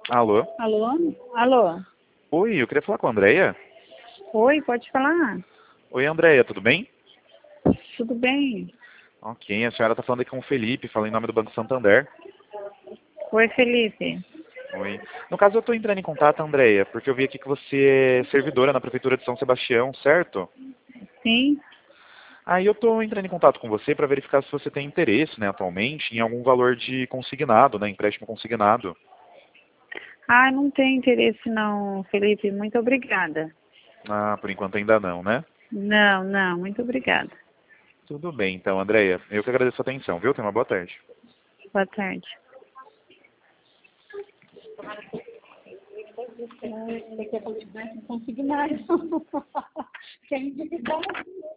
Alô? Alô? Alô? Oi, eu queria falar com a Andreia. Oi, pode falar? Oi, Andreia, tudo bem? Tudo bem? Ok, a senhora está falando aqui com o Felipe, fala em nome do Banco Santander. Oi, Felipe. Oi. No caso, eu estou entrando em contato, Andreia, porque eu vi aqui que você é servidora na Prefeitura de São Sebastião, certo? Sim? Aí eu estou entrando em contato com você para verificar se você tem interesse, né, atualmente, em algum valor de consignado, né, empréstimo consignado. Ah, não tem interesse não, Felipe. Muito obrigada. Ah, por enquanto ainda não, né? Não, não, muito obrigada. Tudo bem, então, Andreia. Eu que agradeço a atenção, viu? Tenha uma boa tarde. Boa tarde. Você quer consignado? Quer individual?